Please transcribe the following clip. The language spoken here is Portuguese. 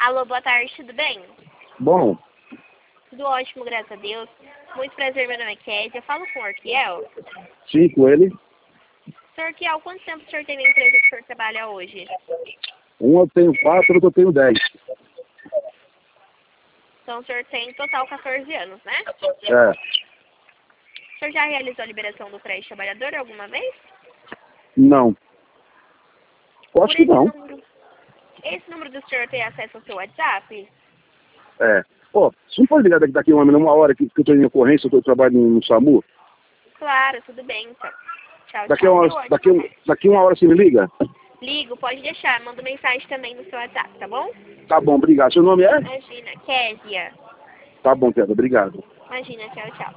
Alô, boa tarde, tudo bem? Bom, Tudo ótimo, graças a Deus. Muito prazer, meu nome é Kézia. Eu falo com o Orquiel. sim, com ele. Senhor Orquiel, quanto tempo o senhor tem na empresa que o senhor trabalha hoje? Um eu tenho 4, outro eu tenho 10. Então o senhor tem em total 14 anos, né? É, O senhor já realizou a liberação do crédito trabalhador alguma vez? não. Eu acho que não. Esse número do senhor tem acesso ao seu WhatsApp? É. Pô, você não pode ligar daqui uma hora que eu tô em ocorrência, eu trabalho no SAMU? Claro, tudo bem, então. Tchau, Daqui tchau. uma hora você me liga? Ligo, pode deixar. Mando mensagem também no seu WhatsApp, tá bom? Tá bom, obrigado. Seu nome é? Imagina, Kézia. Tá bom, Pedro, obrigado. Imagina, tchau, tchau.